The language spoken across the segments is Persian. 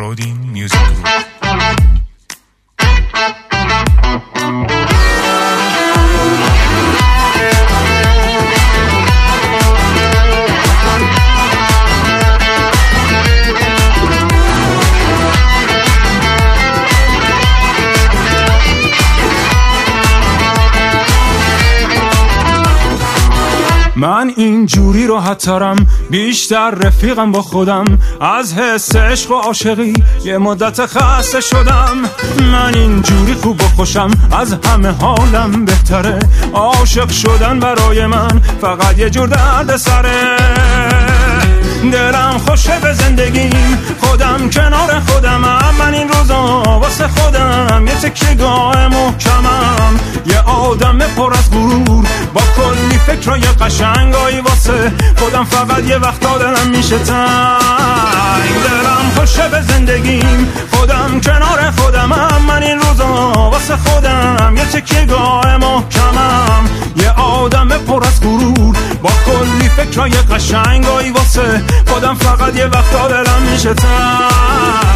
برودین میوزیک گروپ. من اینجوری راحت‌ترم، بیشتر رفیقم با خودم، از حس عشق و عاشقی یه مدت خسته شدم. من اینجوری خوب و خوشم، از همه حالم بهتره، عاشق شدن برای من فقط یه جور درد سره. دلم خوشه به زندگیم، خودم کنار خودمم، من این روزا واسه خودم یه تکیه‌گاه محکمم، یه آدم پر از غرور با کلی فکرای قشنگایی واسه خودم، فقط یه وقتا دلم میشه تنگ. دلم خوشه به زندگیم، خودم کنار خودمم، من این روزا واسه خودم یه تکیه‌گاه محکمم، یه آدم پر از غرور با کلی فکرای قشنگایی واسه خودم، فقط یه وقتا دلم میشه تنگ.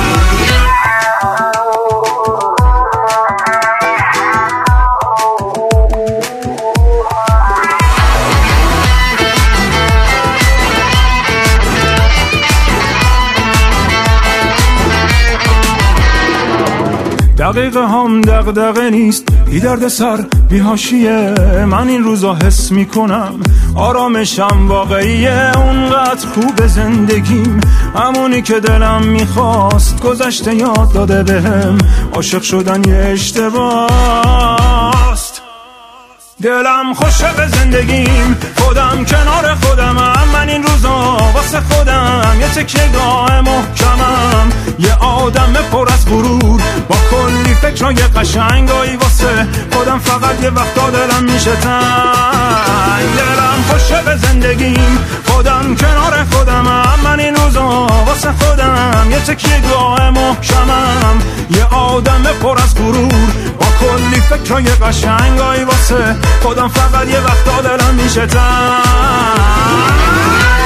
دقیقه هم دغدغه نیست، بی درد سر بی حاشیه، من این روزا حس میکنم آرامشم واقعیه. اونقدر خوب زندگیم، همونی که دلم میخواست، گذشته یاد داده بهم عاشق شدن یه اشتباهست. دلم خوشه به زندگیم، خودم کنار خودمم، من این روزا واسه خودم یه تکیه‌گاه محکمم، یه آدم پر از غرور با کلی فکرای قشنگایی واسه خودم، فقط یه وقتا دلم میشه تنگ. دلم خوشه به زندگیم، خودم کنار خودمم، من این روزا واسه خودم یه تکیه‌گاه محکمم، یه آدم پر از غرور با کلی فکرای قشنگایی واسه خودم، فقط یه وقتا دلم میشه تنگ.